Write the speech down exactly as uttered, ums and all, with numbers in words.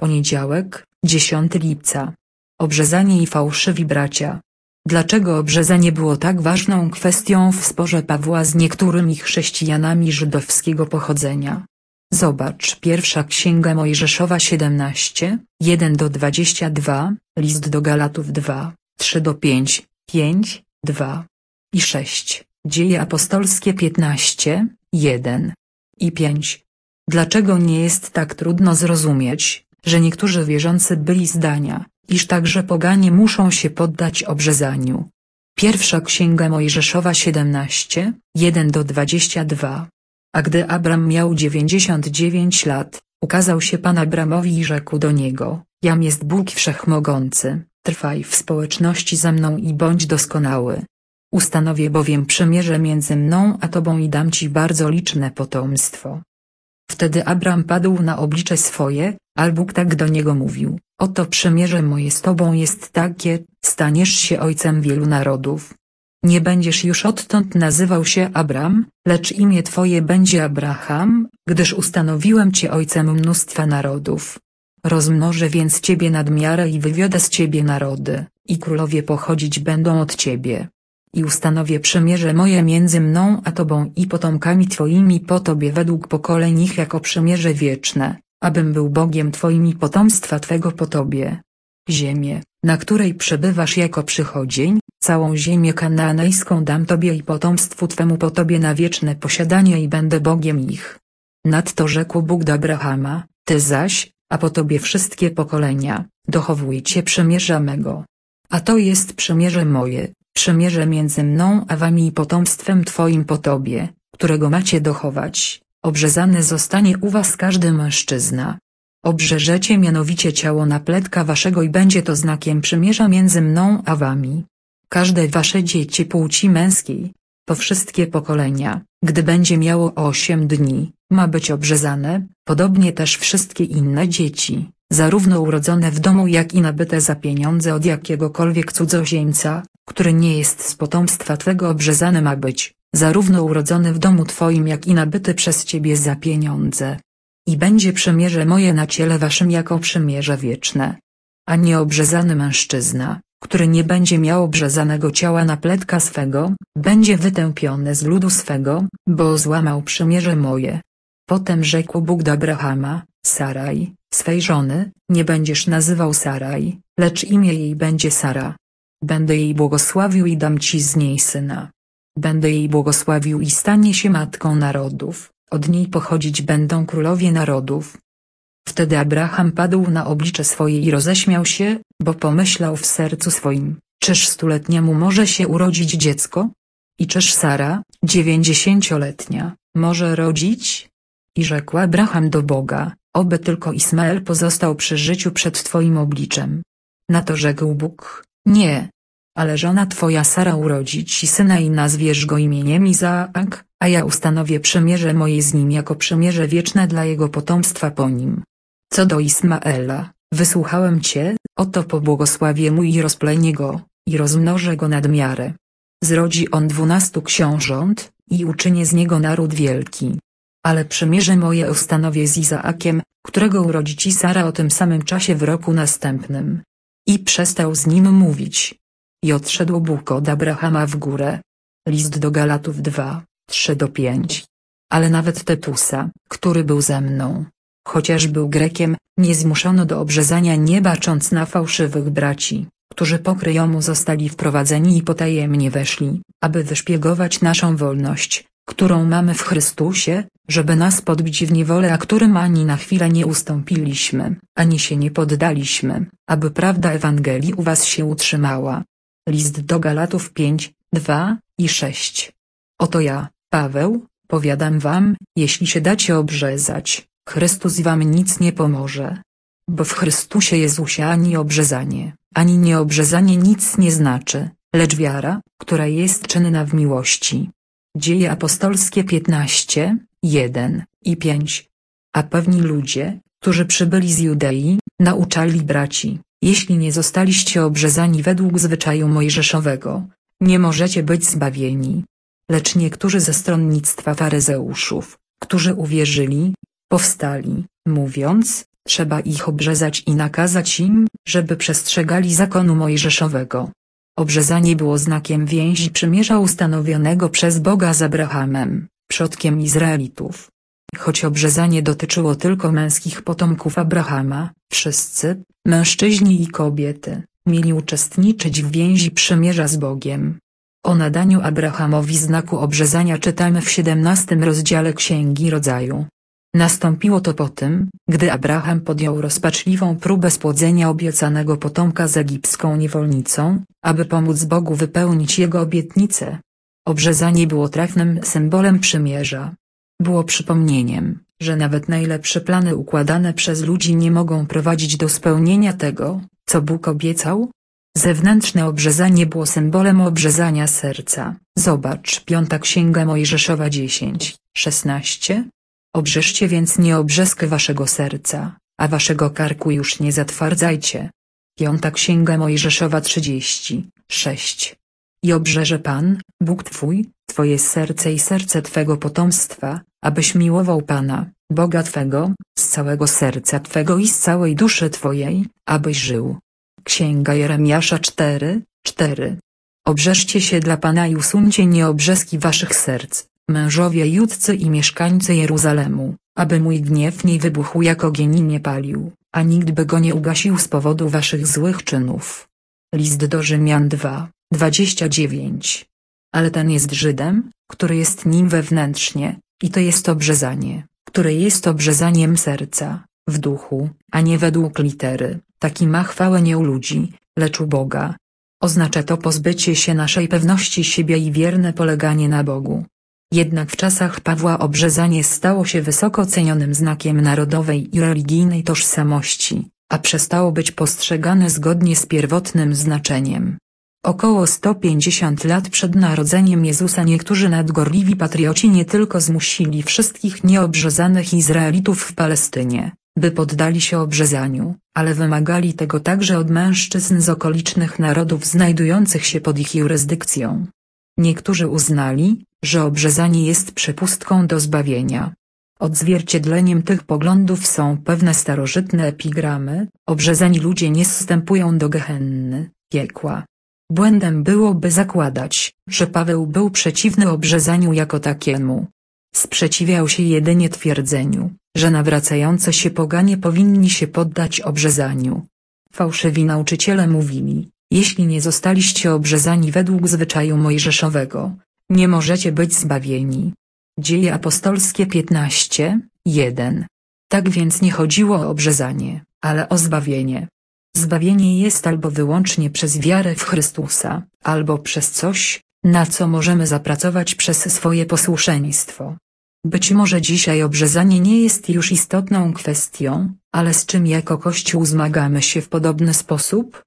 Poniedziałek, dziesiątego lipca. Obrzezanie i fałszywi bracia. Dlaczego obrzezanie było tak ważną kwestią w sporze Pawła z niektórymi chrześcijanami żydowskiego pochodzenia? Zobacz pierwsza Księga Mojżeszowa siedemnaście, jeden do dwudziestu dwóch, list do Galatów dwa, trzy do pięciu, pięć, dwa i sześć, Dzieje apostolskie piętnaście, jeden i pięć. Dlaczego nie jest tak trudno zrozumieć, że niektórzy wierzący byli zdania, iż także poganie muszą się poddać obrzezaniu? Pierwsza Księga Mojżeszowa siedemnaście, jeden do dwudziestu dwóch. A gdy Abram miał dziewięćdziesiąt dziewięć lat, ukazał się Pan Abramowi i rzekł do niego: Jam jest Bóg Wszechmogący, trwaj w społeczności ze mną i bądź doskonały. Ustanowię bowiem przymierze między mną a tobą i dam ci bardzo liczne potomstwo. Wtedy Abram padł na oblicze swoje, a Bóg tak do niego mówił: Oto przymierze moje z tobą jest takie, staniesz się ojcem wielu narodów. Nie będziesz już odtąd nazywał się Abram, lecz imię twoje będzie Abraham, gdyż ustanowiłem cię ojcem mnóstwa narodów. Rozmnożę więc ciebie nad miarę i wywiodę z ciebie narody, i królowie pochodzić będą od ciebie. I ustanowię przymierze moje między mną a tobą i potomkami twoimi po tobie według pokoleń ich jako przymierze wieczne, abym był Bogiem twoim i potomstwa twego po tobie. Ziemię, na której przebywasz jako przychodzień, całą ziemię kanaanejską dam tobie i potomstwu twemu po tobie na wieczne posiadanie i będę Bogiem ich. Nadto rzekł Bóg do Abrahama: Ty zaś, a po tobie wszystkie pokolenia, dochowujcie przymierza mego. A to jest przymierze moje, przymierze między mną a wami i potomstwem twoim po tobie, którego macie dochować. Obrzezany zostanie u was każdy mężczyzna. Obrzeżecie mianowicie ciało napletka waszego i będzie to znakiem przymierza między mną a wami. Każde wasze dziecię płci męskiej, po wszystkie pokolenia, gdy będzie miało osiem dni, ma być obrzezane, podobnie też wszystkie inne dzieci, zarówno urodzone w domu jak i nabyte za pieniądze od jakiegokolwiek cudzoziemca, który nie jest z potomstwa twego obrzezany ma być, zarówno urodzony w domu twoim jak i nabyty przez ciebie za pieniądze. I będzie przymierze moje na ciele waszym jako przymierze wieczne. A nieobrzezany mężczyzna, który nie będzie miał obrzezanego ciała napletka swego, będzie wytępiony z ludu swego, bo złamał przymierze moje. Potem rzekł Bóg do Abrahama: Saraj, swej żony, nie będziesz nazywał Saraj, lecz imię jej będzie Sara. Będę jej błogosławił i dam ci z niej syna. Będę jej błogosławił i stanie się matką narodów, od niej pochodzić będą królowie narodów. Wtedy Abraham padł na oblicze swoje i roześmiał się, bo pomyślał w sercu swoim: czyż stuletniemu może się urodzić dziecko? I czyż Sara, dziewięćdziesięcioletnia, może rodzić? I rzekł Abraham do Boga: oby tylko Ismael pozostał przy życiu przed twoim obliczem. Na to rzekł Bóg: nie. Ale żona twoja Sara urodzi ci syna i nazwiesz go imieniem Izaak, a ja ustanowię przymierze moje z nim jako przymierze wieczne dla jego potomstwa po nim. Co do Ismaela, wysłuchałem cię, oto pobłogosławię mu i rozplenię go, i rozmnożę go nad miarę. Zrodzi on dwunastu książąt, i uczynię z niego naród wielki. Ale przymierze moje ustanowię z Izaakiem, którego urodzi ci Sara o tym samym czasie w roku następnym. I przestał z nim mówić. I odszedł Bóg od Abrahama w górę. List do Galatów dwa, trzy do pięciu. Ale nawet Tytusa, który był ze mną, chociaż był Grekiem, nie zmuszono do obrzezania nie bacząc na fałszywych braci, którzy pokryjomu zostali wprowadzeni i potajemnie weszli, aby wyszpiegować naszą wolność, którą mamy w Chrystusie, żeby nas podbić w niewolę, a którym ani na chwilę nie ustąpiliśmy, ani się nie poddaliśmy, aby prawda Ewangelii u was się utrzymała. List do Galatów pięć, dwa i sześć. Oto ja, Paweł, powiadam wam, jeśli się dacie obrzezać, Chrystus wam nic nie pomoże. Bo w Chrystusie Jezusie ani obrzezanie, ani nieobrzezanie nic nie znaczy, lecz wiara, która jest czynna w miłości. Dzieje apostolskie piętnaście, jeden i pięć. A pewni ludzie, którzy przybyli z Judei, nauczali braci: jeśli nie zostaliście obrzezani według zwyczaju mojżeszowego, nie możecie być zbawieni. Lecz niektórzy ze stronnictwa faryzeuszów, którzy uwierzyli, powstali, mówiąc: trzeba ich obrzezać i nakazać im, żeby przestrzegali zakonu mojżeszowego. Obrzezanie było znakiem więzi przymierza ustanowionego przez Boga z Abrahamem, przodkiem Izraelitów. Choć obrzezanie dotyczyło tylko męskich potomków Abrahama, wszyscy, mężczyźni i kobiety, mieli uczestniczyć w więzi przymierza z Bogiem. O nadaniu Abrahamowi znaku obrzezania czytamy w siedemnastym rozdziale Księgi Rodzaju. Nastąpiło to po tym, gdy Abraham podjął rozpaczliwą próbę spłodzenia obiecanego potomka z egipską niewolnicą, aby pomóc Bogu wypełnić jego obietnicę. Obrzezanie było trafnym symbolem przymierza. Było przypomnieniem, że nawet najlepsze plany układane przez ludzi nie mogą prowadzić do spełnienia tego, co Bóg obiecał. Zewnętrzne obrzezanie było symbolem obrzezania serca. Zobacz Piąta Księga Mojżeszowa dziesięć, szesnaście. Obrzeżcie więc nie obrzeskę waszego serca, a waszego karku już nie zatwardzajcie. Piąta Księga Mojżeszowa trzydzieści, sześć. I obrzeże Pan, Bóg twój, twoje serce i serce twego potomstwa, abyś miłował Pana, Boga twego, z całego serca twego i z całej duszy twojej, abyś żył. Księga Jeremiasza cztery, cztery. Obrzeżcie się dla Pana i usuńcie nieobrzeski waszych serc, mężowie Judcy i mieszkańcy Jeruzalemu, aby mój gniew nie wybuchł jak ogień i nie palił, a nikt by go nie ugasił z powodu waszych złych czynów. List do Rzymian dwa, dwadzieścia dziewięć. Ale ten jest Żydem, który jest nim wewnętrznie, i to jest obrzezanie, które jest obrzezaniem serca, w duchu, a nie według litery, taki ma chwałę nie u ludzi, lecz u Boga. Oznacza to pozbycie się naszej pewności siebie i wierne poleganie na Bogu. Jednak w czasach Pawła obrzezanie stało się wysoko cenionym znakiem narodowej i religijnej tożsamości, a przestało być postrzegane zgodnie z pierwotnym znaczeniem. Około sto pięćdziesiąt lat przed narodzeniem Jezusa niektórzy nadgorliwi patrioci nie tylko zmusili wszystkich nieobrzezanych Izraelitów w Palestynie, by poddali się obrzezaniu, ale wymagali tego także od mężczyzn z okolicznych narodów znajdujących się pod ich jurysdykcją. Niektórzy uznali, że obrzezanie jest przepustką do zbawienia. Odzwierciedleniem tych poglądów są pewne starożytne epigramy: obrzezani ludzie nie zstępują do gehenny, piekła. Błędem byłoby zakładać, że Paweł był przeciwny obrzezaniu jako takiemu. Sprzeciwiał się jedynie twierdzeniu, że nawracające się poganie powinni się poddać obrzezaniu. Fałszywi nauczyciele mówili: jeśli nie zostaliście obrzezani według zwyczaju mojżeszowego, nie możecie być zbawieni. Dzieje apostolskie piętnaście, jeden. Tak więc nie chodziło o obrzezanie, ale o zbawienie. Zbawienie jest albo wyłącznie przez wiarę w Chrystusa, albo przez coś, na co możemy zapracować przez swoje posłuszeństwo. Być może dzisiaj obrzezanie nie jest już istotną kwestią, ale z czym jako Kościół zmagamy się w podobny sposób?